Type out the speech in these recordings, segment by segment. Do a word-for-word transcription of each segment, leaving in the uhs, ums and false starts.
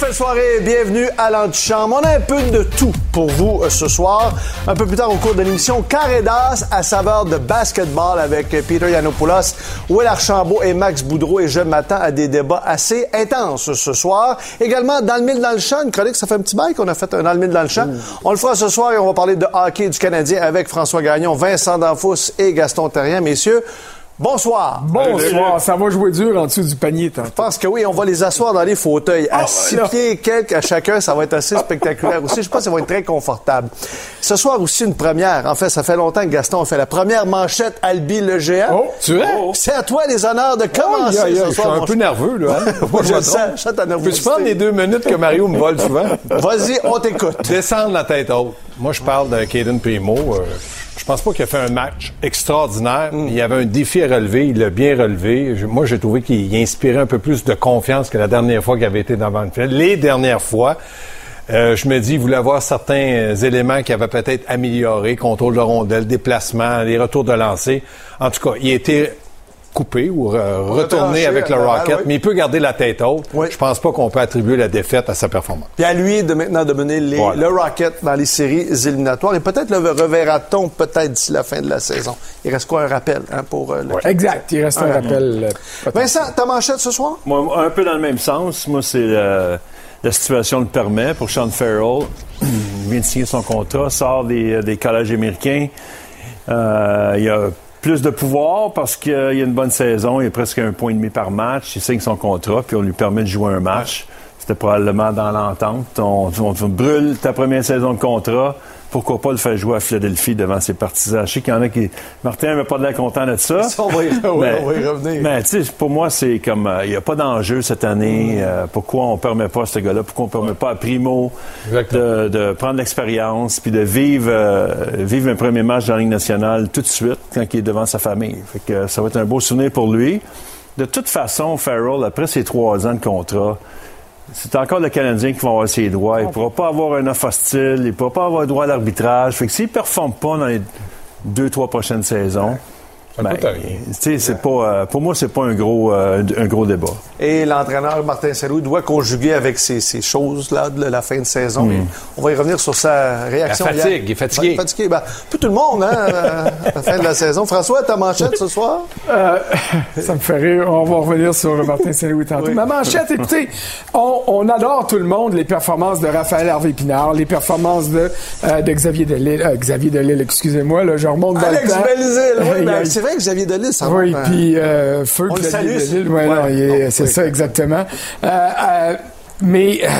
Parfaite soirée, bienvenue à l'antichambre. On a un peu de tout pour vous euh, ce soir. Un peu plus tard au cours de l'émission, Carré d'as à saveur de basketball avec Peter Yiannopoulos, Will Archambault et Max Boudreau. Et je m'attends à des débats assez intenses ce soir. Également, dans le mille dans le champ, une chronique, ça fait un petit bail qu'on a fait un dans le mille dans le champ. Mmh. On le fera ce soir et on va parler de hockey du Canadien avec François Gagnon, Vincent Danfous et Gaston Terrien. Messieurs, bonsoir. Bonsoir. Ça va jouer dur en dessous du panier, tantôt. Je pense que oui, on va les asseoir dans les fauteuils. À oh, six là. pieds et quelques à chacun, ça va être assez spectaculaire aussi. Je pense que ça va être très confortable. Ce soir aussi, une première. En fait, ça fait longtemps que Gaston a fait la première manchette Albi le géant. Oh, tu es? Oh. C'est à toi les honneurs de commencer oh, yeah, yeah. ce soir. Je suis un peu nerveux, là. Hein? Moi, je le sens. Je ta nervosité. Peux-tu prendre les deux minutes que Mario me vole souvent? Vas-y, on t'écoute. Descendre la tête haute. Moi, je parle de Caden Primo. Euh, je pense pas qu'il a fait un match extraordinaire. Mm. Il y avait un défi à relever. Il l'a bien relevé. Je, moi, j'ai trouvé qu'il inspirait un peu plus de confiance que la dernière fois qu'il avait été devant le filet. Les dernières fois, euh, je me dis, il voulait avoir certains éléments qui avaient peut-être amélioré. Contrôle de rondelle, déplacement, les retours de lancer. En tout cas, il a été coupé ou euh, retourné avec le Rocket, oui. Mais il peut garder la tête haute. Oui. Je pense pas qu'on peut attribuer la défaite à sa performance. Puis à lui de maintenant de mener les, voilà. le Rocket dans les séries éliminatoires. Et peut-être le reverra-t-on peut-être d'ici la fin de la saison. Il reste quoi un rappel hein, pour euh, le ouais. Exact, il reste un, un rappel. Euh, Vincent, ta manchette ce soir? Moi, un peu dans le même sens. Moi, c'est euh, la situation le permet pour Sean Farrell. Il vient de signer son contrat, sort des, des collèges américains. Euh, il y a plus de pouvoir parce qu'il y a une bonne saison, il y a presque un point et demi par match, il signe son contrat, puis on lui permet de jouer un match. C'était probablement dans l'entente. On, on, on brûle ta première saison de contrat, pourquoi pas le faire jouer à Philadelphie devant ses partisans. Je sais qu'il y en a qui... Martin n'avait pas de l'air content de ça. ça on, va y, mais, on va y revenir. Mais tu sais, pour moi, c'est comme... Il euh, n'y a pas d'enjeu cette année. Mm. Euh, pourquoi on ne permet pas à ce gars-là? Pourquoi on ne permet pas à Primo de, de prendre l'expérience puis de vivre, euh, vivre un premier match dans la Ligue nationale tout de suite quand il est devant sa famille? Fait que euh, ça va être un beau souvenir pour lui. De toute façon, Farrell, après ses trois ans de contrat, c'est encore le Canadien qui va avoir ses droits. Il ne pourra pas avoir un offre hostile, il ne pourra pas avoir droit à l'arbitrage. Fait que s'il ne performe pas dans les deux, trois prochaines saisons, ouais. Ben, c'est pas, euh, pour moi, c'est pas un gros, euh, un gros débat. Et l'entraîneur Martin Saint-Louis doit conjuguer avec ces, ces choses-là de la fin de saison. Mm. On va y revenir sur sa réaction. La fatigue, hier. il est fatigué. Ben, fatigué. Ben, peu tout le monde, hein, à la fin de la saison. François, ta manchette ce soir? Euh, ça me fait rire. On va revenir sur Martin Saint-Louis tantôt. Oui. Ma manchette, écoutez, on, on adore tout le monde les performances de Raphaël Harvey-Pinard, les performances de, euh, de Xavier Delisle. Euh, Xavier Delisle, excusez-moi, là, je remonte dans Alex le temps. Belzile, oui, ben, c'est vrai que Xavier Delisle, ça oui, va. puis euh, feu on Xavier le salue. Delisle. Ouais, ouais, non, il est, c'est oui. ça exactement. Euh, euh, mais euh,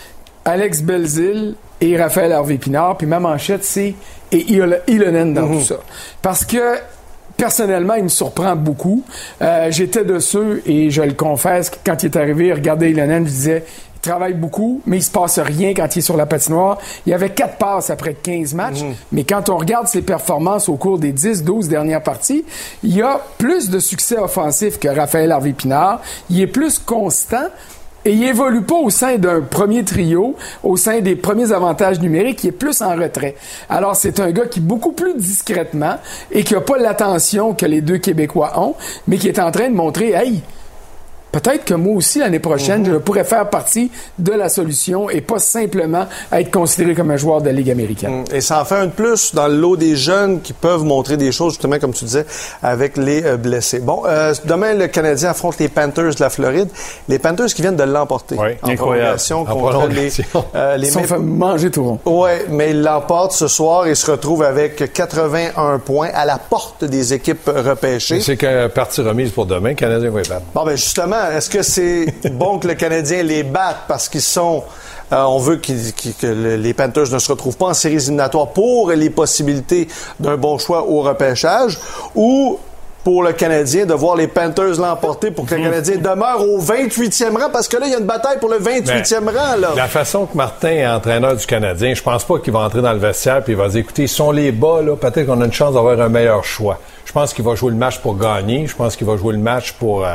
Alex Belzile et Raphaël Harvey-Pinard, puis ma manchette, c'est et Ilonen dans mm-hmm. tout ça. Parce que personnellement, il me surprend beaucoup. Euh, j'étais de ceux, et je le confesse, quand il est arrivé, regardez Ilonen, je disais, il travaille beaucoup, mais il se passe rien quand il est sur la patinoire. Il y avait quatre passes après quinze matchs, mmh. mais quand on regarde ses performances au cours des dix douze dernières parties, il y a plus de succès offensif que Raphaël Harvey-Pinard. Il est plus constant. Et il évolue pas au sein d'un premier trio, au sein des premiers avantages numériques, il est plus en retrait. Alors, c'est un gars qui, beaucoup plus discrètement, et qui a pas l'attention que les deux Québécois ont, mais qui est en train de montrer, hey, peut-être que moi aussi, l'année prochaine, mm-hmm. je pourrais faire partie de la solution et pas simplement être considéré comme un joueur de la Ligue américaine. Mm. Et ça en fait un de plus dans le lot des jeunes qui peuvent montrer des choses, justement, comme tu disais, avec les euh, blessés. Bon, euh, demain, le Canadien affronte les Panthers de la Floride. Les Panthers qui viennent de l'emporter. Oui, en prolongation contre en prolongation. les... Euh, les ils sont fait manger tout rond. Oui, mais ils l'emportent ce soir et se retrouvent avec quatre-vingt-un points à la porte des équipes repêchées. Mais c'est que partie remise pour demain, le Canadien va y battre. Bon, ben justement, est-ce que c'est bon que le Canadien les batte parce qu'ils sont... Euh, on veut qu'ils, qu'ils, que les Panthers ne se retrouvent pas en séries éliminatoires pour les possibilités d'un bon choix au repêchage, ou pour le Canadien de voir les Panthers l'emporter pour que le Canadien demeure au vingt-huitième rang, parce que là, il y a une bataille pour le vingt-huitième ben, rang. Là. La façon que Martin est entraîneur du Canadien, je pense pas qu'il va entrer dans le vestiaire puis il va dire, écoutez, ils sont les bas, là, peut-être qu'on a une chance d'avoir un meilleur choix. Je pense qu'il va jouer le match pour gagner. Je pense qu'il va jouer le match pour... Euh,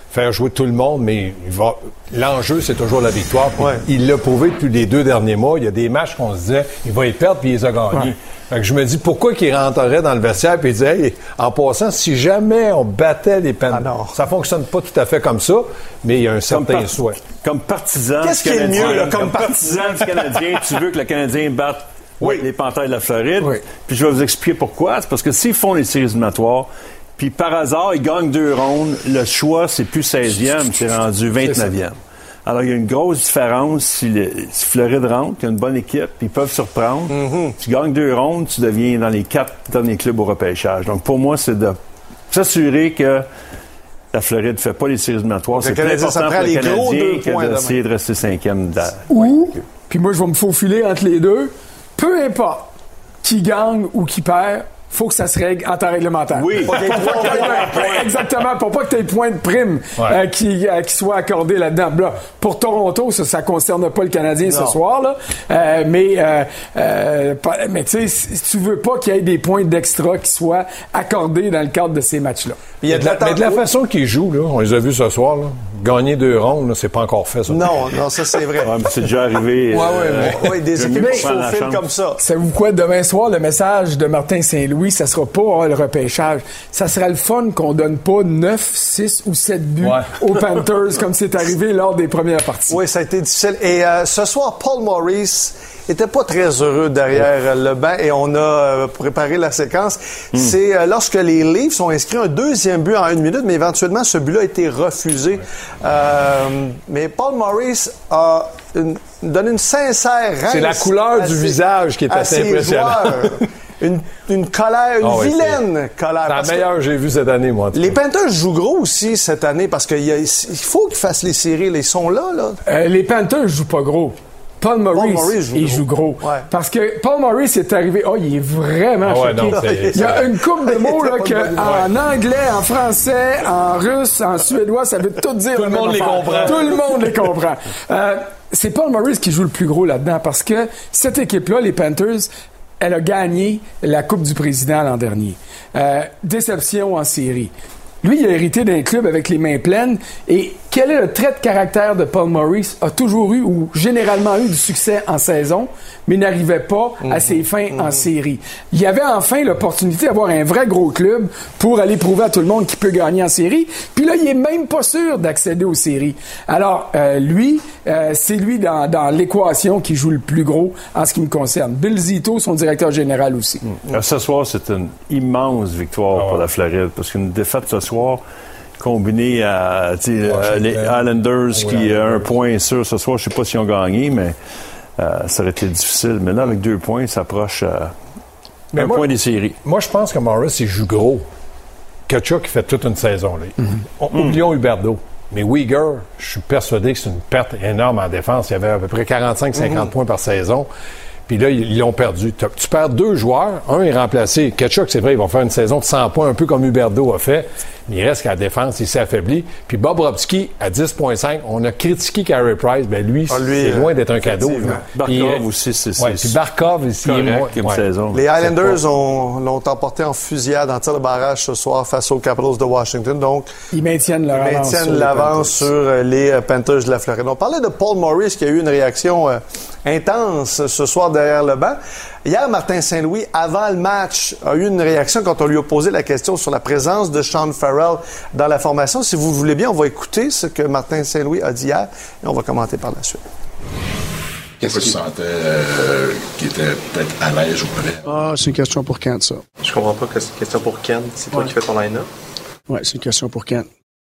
faire jouer tout le monde, mais il va, l'enjeu, c'est toujours la victoire. Ouais. Il l'a prouvé depuis les deux derniers mois. Il y a des matchs qu'on se disait, il va y perdre, puis il les a gagnés. Ouais. Fait que je me dis, pourquoi qu'il rentrerait dans le vestiaire puis il disait, hey, en passant, si jamais on battait les Panthers, ah ça fonctionne pas tout à fait comme ça, mais il y a un certain par- souhait. Comme partisan Qu'est-ce qui est mieux, là, comme, comme partisan du Canadien, tu veux que le Canadien batte oui. les Panthers de la Floride. Oui. Puis je vais vous expliquer pourquoi. C'est parce que s'ils font les séries éliminatoires, puis par hasard, ils gagnent deux rondes, le choix, c'est plus seizième, c'est rendu vingt-neuvième. Alors, il y a une grosse différence si, le, si Floride rentre, il y a une bonne équipe, puis ils peuvent surprendre. Mm-hmm. Tu gagnes deux rondes, tu deviens dans les quatre derniers clubs au repêchage. Donc, pour moi, c'est de s'assurer que la Floride ne fait pas les séries éliminatoires. C'est plus important pour le Canadien que d'essayer de rester cinquième. De... Ou, puis moi, je vais me faufiler entre les deux. Peu importe qui gagne ou qui perd, faut que ça se règle en temps réglementaire. Oui. Pour pas que exactement, pour pas que tu aies point de prime ouais. euh, qui, euh, qui soit accordé là-dedans. Là, pour Toronto, ça ne concerne pas le Canadien non. ce soir, là. Euh, mais euh, euh, mais tu sais, si tu veux pas qu'il y ait des points d'extra qui soient accordés dans le cadre de ces matchs-là. Il y a de la, mais de la façon qu'ils jouent, là, on les a vus ce soir, là, gagner deux rondes, là, c'est pas encore fait, ça. Non, non, ça, c'est vrai. Ouais, c'est déjà arrivé. Oui, euh, oui, ouais, des équipes qui se faufilent comme ça. Savez-vous quoi? Demain soir, le message de Martin Saint-Louis, ça sera pas oh, le repêchage. Ça sera le fun qu'on donne pas neuf, six ou sept buts ouais. aux Panthers, comme c'est arrivé lors des premières parties. Oui, ça a été difficile. Et euh, ce soir, Paul Maurice était pas très heureux derrière le banc et on a euh, préparé la séquence. Mm. C'est euh, lorsque les Leafs ont inscrit un deuxième but en une minute, mais éventuellement, ce but-là a été refusé. Ouais. Euh, mais Paul Maurice a une, donné une sincère rince. C'est la couleur du visage qui est assez impressionnante. Une, une colère, une oh, oui, vilaine c'est, colère. C'est la meilleure que j'ai vue cette année, moi. Les Panthers jouent gros aussi cette année parce qu'il y a, il faut qu'ils fassent les séries. Ils sont là, là. Euh, les Panthers jouent pas gros. Paul Maurice, Paul Maurice joue il gros. joue gros. Ouais. Parce que Paul Maurice est arrivé, oh, il est vraiment ah ouais, choqué. Non, c'est, il y a une couple de mots, là, que, en anglais, en français, en russe, en suédois, ça veut tout dire. Tout le monde les comprend. Tout le monde les comprend. Euh, c'est Paul Maurice qui joue le plus gros là-dedans parce que cette équipe-là, les Panthers, elle a gagné la Coupe du Président l'an dernier. Euh, déception en série. Lui, il a hérité d'un club avec les mains pleines. Et quel est le trait de caractère de Paul Maurice? A toujours eu, ou généralement eu, du succès en saison, mais n'arrivait pas mm-hmm. à ses fins mm-hmm. en série. Il y avait enfin l'opportunité d'avoir un vrai gros club pour aller prouver à tout le monde qu'il peut gagner en série. Puis là, il est même pas sûr d'accéder aux séries. Alors, euh, lui, euh, c'est lui dans, dans l'équation qui joue le plus gros en ce qui me concerne. Bill Zito, son directeur général aussi. Mm. Ce soir, c'est une immense victoire oh. pour la Floride, parce qu'une défaite ce soir, combiné à euh, les Islanders qui ont ouais, un ouais. point sûr ce soir. Je ne sais pas s'ils ont gagné, mais euh, ça aurait été difficile. Mais là, avec deux points, ça approche euh, un moi, point des séries. Moi, je pense que Morris, il joue gros. Kachuk, qui fait toute une saison. Là. Mm-hmm. On, oublions Huberdeau. Mais Uyghur, je suis persuadé que c'est une perte énorme en défense. Il y avait à peu près quarante-cinq à cinquante mm-hmm. points par saison. Puis là, ils l'ont perdu. Tu perds deux joueurs. Un est remplacé. Kachuk, c'est vrai, ils vont faire une saison de cent points, un peu comme Huberdeau a fait. Mais il reste qu'à la défense, il s'est affaibli. Puis Bob Robski, à dix virgule cinq, on a critiqué Carey Price. Ben lui, ah, lui c'est euh, loin d'être un cadeau. Barkov puis, aussi, c'est ouais, puis Barkov, ici, correct comme ouais. saison. Les Islanders ont, l'ont emporté en fusillade en tir de barrage ce soir face aux Capitals de Washington. Donc, ils maintiennent leur ils avance maintiennent sur l'avance sur les Panthers de la Floride. On parlait de Paul Maurice qui a eu une réaction euh, intense ce soir derrière le banc. Hier, Martin Saint-Louis, avant le match, a eu une réaction quand on lui a posé la question sur la présence de Sean Farrell dans la formation. Si vous voulez bien, on va écouter ce que Martin Saint-Louis a dit hier et on va commenter par la suite. Qu'est-ce que tu sentais euh, qui était peut-être à l'aise ou près? Ah, c'est une question pour Kent, ça. Je comprends pas que c'est une question pour Kent. C'est toi ouais. qui fais ton line-up? Oui, c'est une question pour Kent.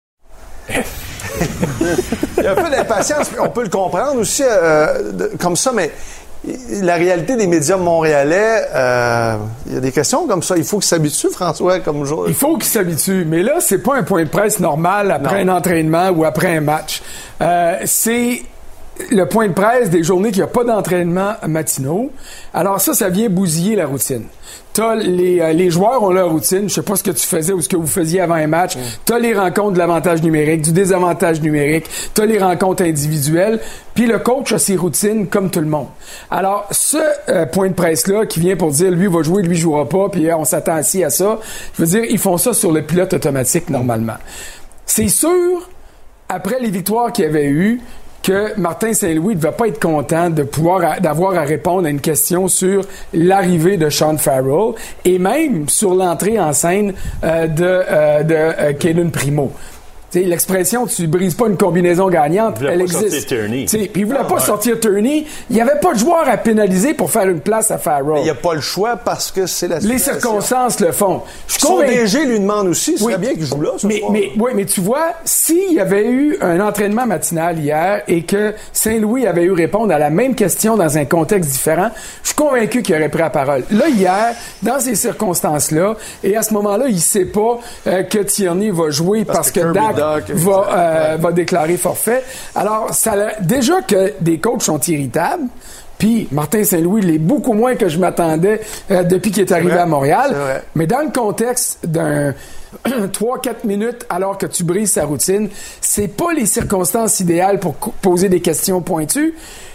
Il y a un peu d'impatience, on peut le comprendre aussi euh, de, comme ça, mais la réalité des médias montréalais, euh, il y a des questions comme ça. Il faut qu'il s'habitue, François, comme jour. Il faut qu'il s'habitue, mais là, c'est pas un point de presse normal après non. un entraînement ou après un match. Euh, c'est le point de presse des journées qu'il n'y a pas d'entraînement matinaux. Alors ça, ça vient bousiller la routine. T'as les, euh, les joueurs ont leur routine. Je sais pas ce que tu faisais ou ce que vous faisiez avant un match. Mm. T'as les rencontres de l'avantage numérique, du désavantage numérique. T'as les rencontres individuelles. Puis le coach a ses routines comme tout le monde. Alors, ce euh, point de presse-là qui vient pour dire lui va jouer, lui jouera pas, puis euh, on s'attend assis à ça. Je veux dire, ils font ça sur le pilote automatique normalement. C'est sûr après les victoires qu'il avait eues, que Martin Saint-Louis ne devait pas être content de pouvoir d'avoir à répondre à une question sur l'arrivée de Sean Farrell et même sur l'entrée en scène euh, de, euh, de euh, Caden Primo. T'sais, l'expression « tu brises pas une combinaison gagnante », elle existe. Puis il voulait ah, pas ouais. sortir Turney. Il n'y avait pas de joueur à pénaliser pour faire une place à Farrell. Il n'y a pas le choix parce que c'est la situation. Les circonstances le font. Son D G lui demande aussi, ce oui. serait bien qu'il joue là ce mais, soir. Mais, oui, mais tu vois, s'il y avait eu un entraînement matinal hier et que Saint-Louis avait eu répondre à la même question dans un contexte différent, je suis convaincu qu'il aurait pris la parole. Là, hier, dans ces circonstances-là, et à ce moment-là, il sait pas euh, que Tierney va jouer parce, parce que, que Dak Va, euh, va déclarer forfait. Alors, ça, déjà que des coachs sont irritables, puis Martin Saint-Louis l'est beaucoup moins que je m'attendais euh, depuis qu'il est arrivé vrai, à Montréal. Mais dans le contexte d'un trois quatre minutes alors que tu brises sa routine, c'est pas les circonstances idéales pour co- poser des questions pointues.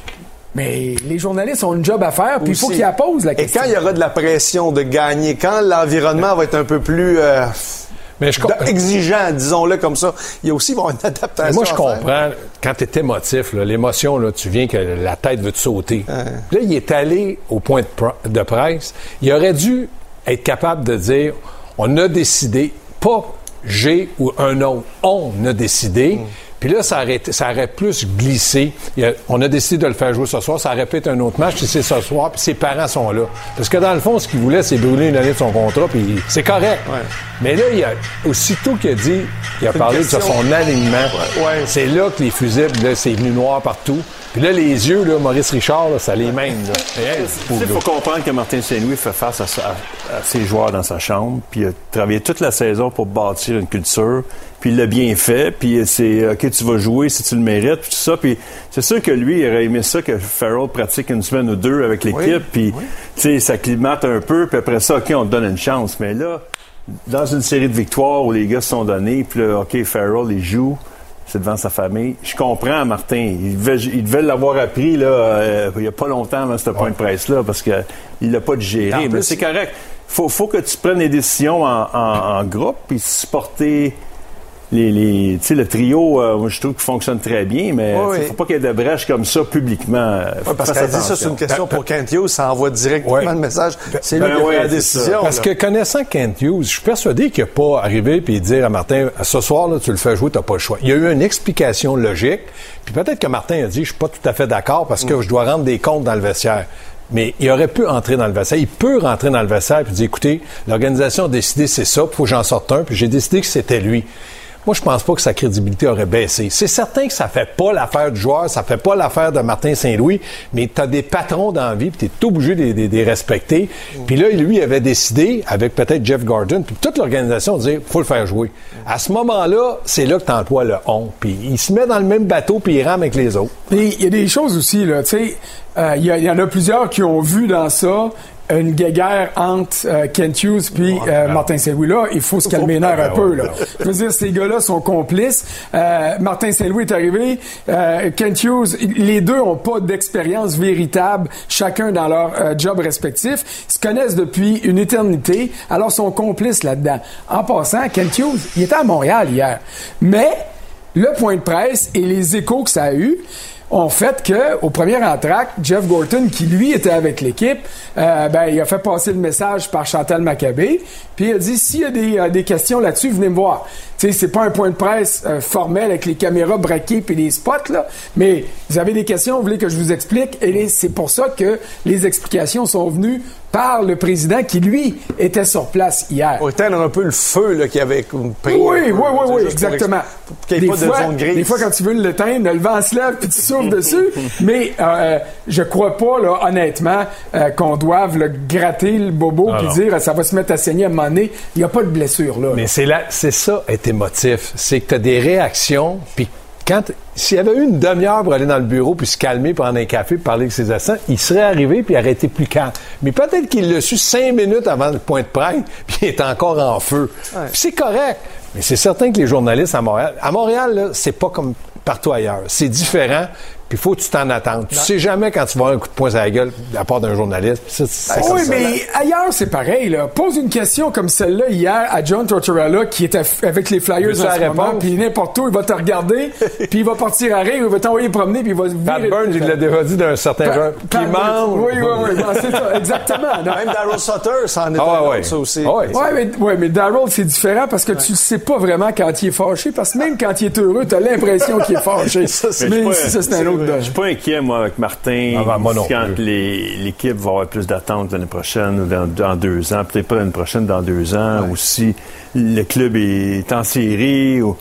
Mais les journalistes ont une job à faire, puis il faut qu'ils la posent la question. Et quand il y aura de la pression de gagner, quand l'environnement va être un peu plus... Euh... Mais je comprends. Exigeant, disons-le comme ça. Il y a aussi bon, une adaptation. Mais moi, je à comprends. Faire. Quand tu es émotif, là, l'émotion, là, tu viens que la tête veut te sauter. Hein. Là, il est allé au point de, pr- de presse. Il aurait dû être capable de dire on a décidé, pas j'ai ou un autre, on a décidé. Mm. Puis là, ça aurait, ça aurait plus glissé. A, on a décidé de le faire jouer ce soir. Ça aurait pu être un autre match si c'est ce soir, puis ses parents sont là. Parce que dans le fond, ce qu'il voulait, c'est brûler une année de son contrat, puis c'est correct. Ouais. Mais là, il a, aussitôt qu'il a dit, il a c'est parlé de son alignement, ouais. Ouais. C'est là que les fusibles, là, c'est venu noir partout. Puis là, les yeux, là, Maurice Richard, là, ça les mène. Il faut comprendre que Martin Saint-Louis fait face à, à, à ses joueurs dans sa chambre, puis il a travaillé toute la saison pour bâtir une culture, puis il l'a bien fait, puis c'est OK, tu vas jouer si tu le mérites, puis tout ça. Puis c'est sûr que lui, il aurait aimé ça que Farrell pratique une semaine ou deux avec l'équipe, oui, puis oui. tu sais, ça climate un peu, puis après ça, OK, on te donne une chance. Mais là, dans une série de victoires où les gars se sont donnés, puis là, OK, Farrell, il joue, c'est devant sa famille. Je comprends, Martin. Il devait, il devait l'avoir appris là, euh, il n'y a pas longtemps, avant ce point de presse-là, parce qu'il l'a pas digéré. Mais plus, c'est correct. Faut, faut que tu prennes des décisions en, en, en groupe, puis supporter les, les, tu sais, le trio, euh, moi, je trouve qu'il fonctionne très bien, mais il oui, ne faut pas qu'il y ait de brèche comme ça publiquement. Oui, parce qu'elle dit ça, c'est une question ben, pour Kent Hughes, ça envoie directement ouais. le message. C'est ben, lui qui a ouais, la décision. Parce que connaissant Kent Hughes, je suis persuadé qu'il n'a pas arrivé et dire à Martin, ce soir, là, tu le fais jouer, tu n'as pas le choix. Il y a eu une explication logique, puis peut-être que Martin a dit, je suis pas tout à fait d'accord parce que mm. je dois rendre des comptes dans le vestiaire. Mais il aurait pu entrer dans le vestiaire. Il peut rentrer dans le vestiaire et dire, écoutez, l'organisation a décidé c'est ça, il faut que j'en sorte un, puis j'ai décidé que c'était lui. Moi, je pense pas que sa crédibilité aurait baissé. C'est certain que ça fait pas l'affaire du joueur, ça fait pas l'affaire de Martin Saint-Louis, mais tu as des patrons dans la vie, puis tu es obligé de les respecter. Mm. Puis là, lui, il avait décidé, avec peut-être Jeff Gordon, puis toute l'organisation, de dire, faut le faire jouer. Mm. À ce moment-là, c'est là que tu emploies le « on ». Puis il se met dans le même bateau, puis il rame avec les autres. Puis il y a des choses aussi, là, tu sais, euh, il y, y en a plusieurs qui ont vu dans ça une guéguerre entre euh, Kent Hughes puis euh, Martin Saint-Louis. Là, il faut se calmer les nerfs un peu. Là. Je veux dire, ces gars-là sont complices. Euh, Martin Saint-Louis est arrivé. Euh, Kent Hughes, les deux ont pas d'expérience véritable, chacun dans leur euh, job respectif. Ils se connaissent depuis une éternité, alors sont complices là-dedans. En passant, Kent Hughes, il était à Montréal hier. Mais le point de presse et les échos que ça a eu ont fait que, au premier entracte, Jeff Gorton, qui lui était avec l'équipe, euh, ben il a fait passer le message par Chantal Maccabé, puis il a dit s'il y a des, euh, des questions là-dessus, venez me voir. Tu sais, c'est pas un point de presse euh, formel avec les caméras braquées puis les spots là, mais vous avez des questions, vous voulez que je vous explique, et les, c'est pour ça que les explications sont venues par le président qui, lui, était sur place hier. Pour éteindre un peu le feu là, qu'il avait pris. Oui, oui, oui, oui, oui, exactement. Pour qu'il n'y ait pas de zone grise. Des fois, quand tu veux l'éteindre, le vent se lève puis tu souffles dessus. Mais euh, je crois pas, là, honnêtement, euh, qu'on doive là, gratter le bobo puis dire ça va se mettre à saigner à un moment donné. Il n'y a pas de blessure, là. Mais là. c'est, là, c'est ça, être émotif. C'est que tu as des réactions, puis quand... S'il y avait eu une demi-heure pour aller dans le bureau puis se calmer, prendre un café, puis parler avec ses assistants, il serait arrivé puis il aurait été plus calme. Mais peut-être qu'il l'a su cinq minutes avant le point de presse puis il est encore en feu. Ouais. Puis c'est correct. Mais c'est certain que les journalistes à Montréal... À Montréal, là, c'est pas comme partout ailleurs. C'est différent. puis il faut que tu t'en attendes. Tu sais jamais quand tu vas avoir un coup de poing sur la gueule de la part d'un journaliste. Ça, c'est oui, ça, mais là. ailleurs, c'est pareil. Là. Pose une question comme celle-là hier à John Tortorella, qui était avec les Flyers en ce moment, puis n'importe où, il va te regarder, puis il va partir à rire, il va t'envoyer promener, puis il va... Pat Burns, il l'a déjà dit d'un certain genre. Puis il mange. Oui, oui, oui, non, c'est ça, exactement. Non. Même Darryl Sutter, ça en est ah, un ouais. autre, ça aussi. Ah, ouais, ouais, mais, ouais, mais Darryl, c'est différent parce que ouais. tu ne sais pas vraiment quand il est fâché, parce que même quand il est heureux, tu as l'impression qu'il est fâché. ça, c'est mais, mais pas, ça, c'est un autre Je suis pas inquiet, moi, avec Martin, ah, ben, quand les, l'équipe va avoir plus d'attentes l'année prochaine ou dans, dans deux ans, peut-être pas l'année prochaine, dans deux ans, ouais. ou si le club est en série, ou...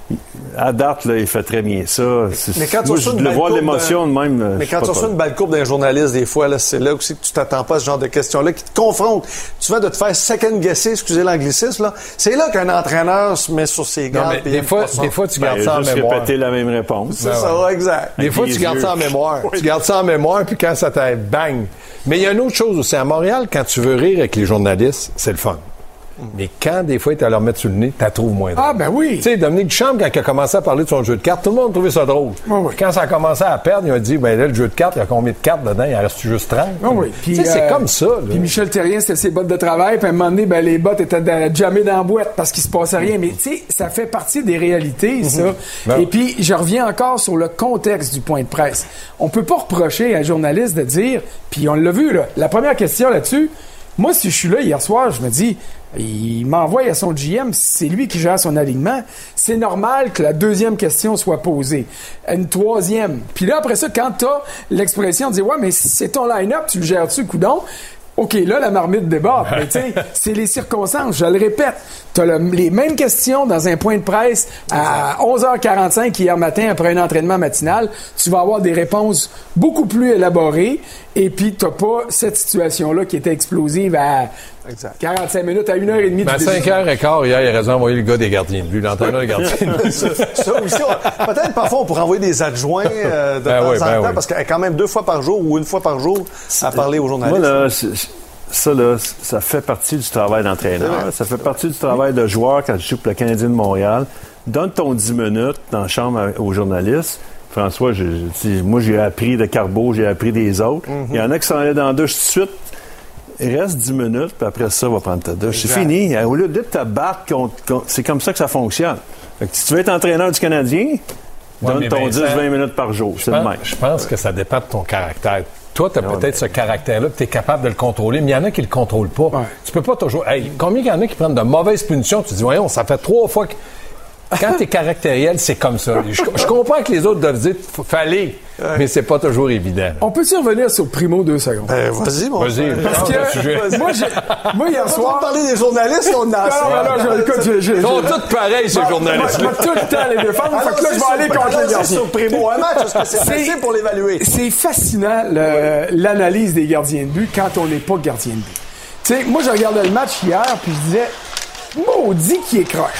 À date, là, il fait très bien ça. C'est, mais quand moi, tu je le vois l'émotion de même. Mais quand tu reçois une balle courbe d'un journaliste, des fois, là, c'est là aussi que tu t'attends pas à ce genre de questions-là qui te confrontent. Tu vas de te faire second-guesser, excusez l'anglicisme, là. C'est là qu'un entraîneur se met sur ses gardes. Non, mais des fois, des fois, tu gardes ben, ça en juste mémoire. répéter la même réponse. C'est ben, ça, ouais. exact. Des fois, tu gardes ça en mémoire. Oui. Tu gardes ça en mémoire, puis quand ça t'aide, bang. Mais il y a une autre chose aussi. À Montréal, quand tu veux rire avec les journalistes, c'est le fun. Mais quand, des fois, tu as leur mettre sur le nez, tu la trouves moins drôle. Ah, ben oui! Tu sais, Dominique Duchamp, quand il a commencé à parler de son jeu de cartes, tout le monde trouvait ça drôle. Oh, oui. Quand ça a commencé à perdre, il a dit, ben là, le jeu de cartes, il y a combien de cartes dedans? Il en reste juste trente? Oh, oui. Puis, tu sais, euh, c'est comme ça. Là. Puis Michel Therrien, c'était ses bottes de travail, puis à un moment donné, ben, les bottes étaient jammées dans la boîte parce qu'il se passait rien. Mais tu sais, ça fait partie des réalités, ça. Mm-hmm. Ben, Et puis, je reviens encore sur le contexte du point de presse. On peut pas reprocher à un journaliste de dire, puis on l'a vu, là, la première question là-dessus, moi, si je suis là hier soir, je me dis, il m'envoie à son G M, c'est lui qui gère son alignement. C'est normal que la deuxième question soit posée. Une troisième. Puis là, après ça, quand t'as l'expression de dire, ouais, mais c'est ton line-up, tu le gères-tu, coudon? OK, là, la marmite déborde. Mais tu sais, c'est les circonstances. Je le répète. Tu as les mêmes questions dans un point de presse à onze heures quarante-cinq hier matin après un entraînement matinal. Tu vas avoir des réponses beaucoup plus élaborées. Et puis, tu n'as pas cette situation-là qui était explosive à exact. quarante-cinq minutes, à une heure trente. Mais à cinq heures quinze, hier, il a raison d'envoyer le gars des gardiens de but, l'entraîneur des gardiens de but. ça, ça aussi, on, peut-être parfois, on pourrait envoyer des adjoints euh, de ben temps oui, en ben temps, oui. parce qu'elle est quand même deux fois par jour ou une fois par jour à parler aux journalistes. Moi, là, ça, là, ça fait partie du travail d'entraîneur. Ça fait partie du travail de joueur quand je joue pour le Canadien de Montréal. Donne ton dix minutes dans la chambre aux journalistes. François, je, je, moi, j'ai appris de Carbeau, j'ai appris des autres. Mm-hmm. Il y en a qui s'en allaient dans la douche tout de suite. Il reste dix minutes, puis après ça, on va prendre ta douche. Exact. C'est fini. Au lieu de te battre, contre, contre, c'est comme ça que ça fonctionne. Fait que si tu veux être entraîneur du Canadien, ouais, donne ton dix à vingt minutes par jour. C'est le même. Je pense que ça dépend de ton caractère. Toi, tu as ouais, peut-être mais... ce caractère-là, que tu es capable de le contrôler, mais il y en a qui ne le contrôlent pas. Ouais. Tu peux pas toujours... Hey, combien il y en a qui prennent de mauvaises punitions? Tu te dis, voyons, ça fait trois fois que... Quand t'es caractériel, c'est comme ça. Je, je comprends que les autres doivent dire « fallait », mais c'est pas toujours évident. On peut-y revenir sur Primo deux secondes? Ben, vas-y, mon Vas-y, parce que moi, j'ai, moi, hier soir... On va parler des journalistes, on a ça. Non, non, non, écoute, j'ai... Ils sont tous pareils, ces journalistes. Je vais tout le temps les défendre, fait que là, je vais aller contre les gardiens. sur Primo, un match, parce que c'est facile pour l'évaluer. C'est fascinant, le, l'analyse des gardiens de but quand on n'est pas gardien de but. Tu sais, moi, je regardais le match hier, puis je disais, maudit qui est croche.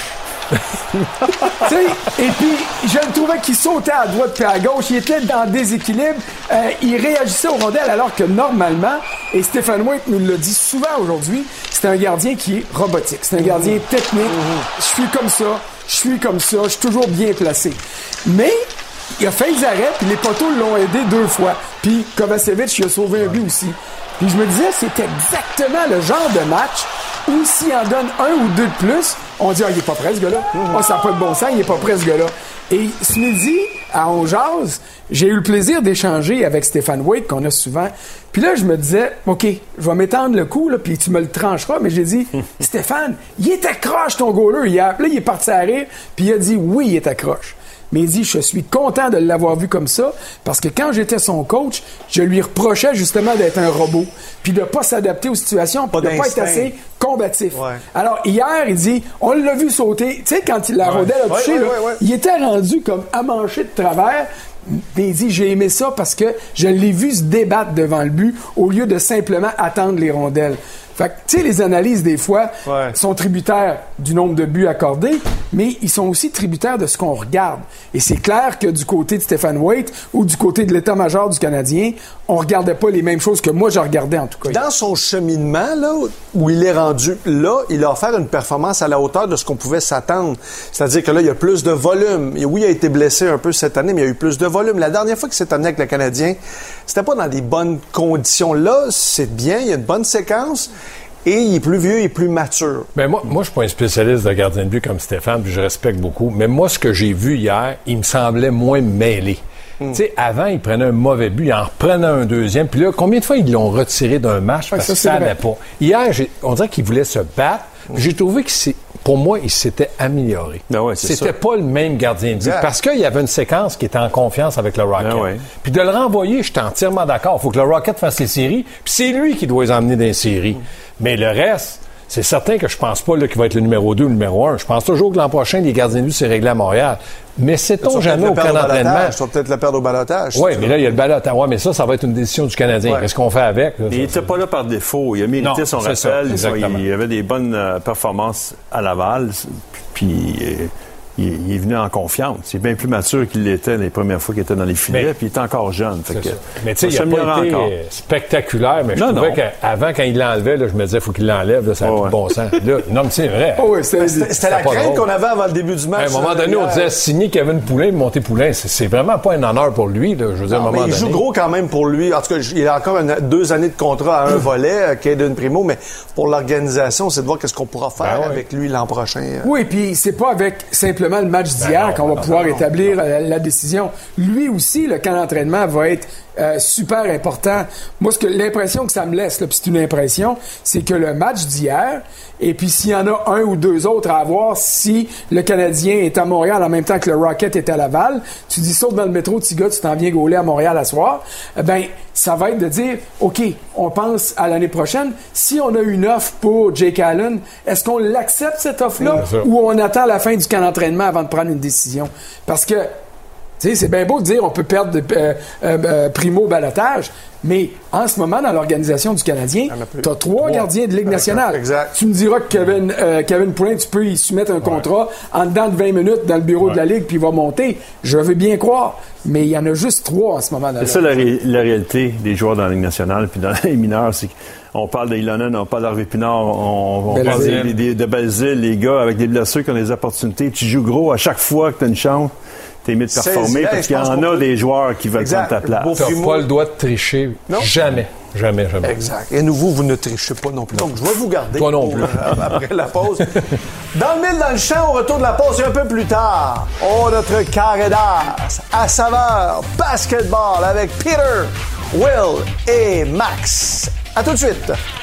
Et puis, je le trouvais qu'il sautait à droite puis à gauche. Il était dans le déséquilibre. Euh, il réagissait aux rondelles alors que normalement, et Stéphane White nous l'a dit souvent aujourd'hui, c'est un gardien qui est robotique. C'est un gardien technique. Je suis comme ça, je suis comme ça, je suis toujours bien placé. Mais il a fait des arrêts, puis les poteaux l'ont aidé deux fois. Puis Kovacevic, il a sauvé un but aussi. Puis je me disais, c'est exactement le genre de match où s'il en donne un ou deux de plus, on dit « Ah, il est pas prêt, ce gars-là. Ah, oh, ça n'a pas de bon sens, il est pas prêt, ce gars-là. » Et ce midi, à On jase, j'ai eu le plaisir d'échanger avec Stéphane White, qu'on a souvent. Puis là, je me disais « OK, je vais m'étendre le coup, là, puis tu me le trancheras. » Mais j'ai dit « Stéphane, il était croche, ton goaler, hier. » Puis là, il est parti à rire, puis il a dit « Oui, il était croche. » Mais il dit, je suis content de l'avoir vu comme ça, parce que quand j'étais son coach, je lui reprochais justement d'être un robot, puis de pas s'adapter aux situations, puis de pas être assez combatif. Ouais. Alors, hier, il dit, on l'a vu sauter. Tu sais, quand la ouais. rondelle a touché, ouais, ouais, là, ouais, ouais. il était rendu comme amanché de travers. Mais il dit, j'ai aimé ça parce que je l'ai vu se débattre devant le but au lieu de simplement attendre les rondelles. Fait que, tu sais, les analyses, des fois, ouais. sont tributaires du nombre de buts accordés, mais ils sont aussi tributaires de ce qu'on regarde. Et c'est clair que du côté de Stéphane Waite ou du côté de l'état-major du Canadien, on regardait pas les mêmes choses que moi, je regardais en tout cas. Dans son cheminement, là, où il est rendu là, il a offert une performance à la hauteur de ce qu'on pouvait s'attendre. C'est-à-dire que là, il y a plus de volume. Et oui, il a été blessé un peu cette année, mais il y a eu plus de volume. La dernière fois qu'il s'est amené avec le Canadien, c'était pas dans des bonnes conditions. Là, c'est bien, il y a une bonne séquence. Et il est plus vieux et plus mature. Ben moi, moi, je suis pas un spécialiste de gardien de but comme Stéphane, puis je respecte beaucoup. Mais moi, ce que j'ai vu hier, il me semblait moins mêlé. Mm. Tu sais, avant, il prenait un mauvais but, il en reprenait un deuxième. Puis là, combien de fois ils l'ont retiré d'un match ouais, parce ça, que ça n'allait pas? Hier, j'ai, on dirait qu'il voulait se battre. Mm. J'ai trouvé que c'est, pour moi, il s'était amélioré. Ben ouais, c'est C'était ça. pas le même gardien de but. Parce qu'il y avait une séquence qui était en confiance avec le Rocket. Ben ouais. Puis de le renvoyer, j'étais entièrement d'accord. Il faut que le Rocket fasse les séries. Puis c'est lui qui doit les emmener dans les séries. Mm. Mais le reste... C'est certain que je pense pas là, qu'il va être le numéro deux ou le numéro un. Je pense toujours que l'an prochain, les gardiens de but, c'est réglé à Montréal. Mais sait-on jamais au camp d'entraînement? Tu vas peut-être le perdre au balotage. Oui, mais là, il y a le balotage. Oui, mais ça, ça va être une décision du Canadien. Ouais. Qu'est-ce qu'on fait avec? Là, il n'était pas là par défaut. Il a mérité non, son rappel. Ça, il, il avait des bonnes euh, performances à Laval. Puis... Euh, Il, il est venu en confiance. C'est bien plus mature qu'il l'était les premières fois qu'il était dans les filets, mais, puis il était encore jeune. Fait que, mais tu sais, il n'a pas été encore spectaculaire, mais je non, trouvais non. qu'avant, quand il l'enlevait, là, je me disais, il faut qu'il l'enlève, là, ça n'a oh, plus de bon sens. Là, non, mais c'est vrai. Oh, oui, c'était, c'était, c'était la crainte qu'on avait avant le début du match. À un moment donné, on disait signer Kevin Poulin, monter Poulin. C'est, c'est vraiment pas un honneur pour lui, là, je veux dire, non, à un moment mais il donné. joue gros quand même pour lui. En tout cas, il a encore une, deux années de contrat à un volet, Caden Primo, mais pour l'organisation, c'est de voir qu'est-ce qu'on pourra faire ben ouais. avec lui l'an prochain. Oui, puis c'est pas avec simplement le match d'hier ben qu'on va non, pouvoir non, établir non. La, la décision. Lui aussi, le camp d'entraînement va être euh, super important. Moi, ce que l'impression que ça me laisse, là, puis c'est une impression, c'est que le match d'hier, et puis s'il y en a un ou deux autres à avoir, si le Canadien est à Montréal en même temps que le Rocket est à Laval, tu dis saute dans le métro, petit gars, tu t'en viens gauler à Montréal à soir, eh ben ça va être de dire, OK, on pense à l'année prochaine. Si on a une offre pour Jake Allen, est-ce qu'on l'accepte, cette offre-là, ou on attend la fin du camp d'entraînement avant de prendre une décision? Parce que, tu sais, c'est bien beau de dire on peut perdre de, euh, euh, Primo au balotage, mais en ce moment, dans l'organisation du Canadien, tu as trois gardiens de Ligue nationale. Exact. Tu me diras que Kevin, euh, Kevin Poulin, tu peux y soumettre un contrat ouais. en dedans de vingt minutes dans le bureau ouais. de la Ligue, puis il va monter. Je veux bien croire, mais il y en a juste trois en ce moment. Dans c'est ça la, ré- la réalité des joueurs dans la Ligue nationale, puis dans les mineurs, c'est qu'on parle de Ilonen, on parle d'Harvey Pinard, on, on parle des, des, de Belzile, les gars avec des blessures qui ont des opportunités. Tu joues gros à chaque fois que tu as une chance. T'es mis de performer hey, parce qu'il y en a des joueurs qui veulent exact. prendre ta place. Tu n'as pas le droit de tricher. Non. Jamais. Jamais, jamais. Exact. Et nous, vous, vous ne trichez pas non plus. Donc, je vais vous garder. Toi non plus. Pour, euh, après la pause. Dans le mille, dans le champ, au retour de la pause, et un peu plus tard, oh, notre carré d'as à saveur basketball avec Peter, Will et Max. À tout de suite.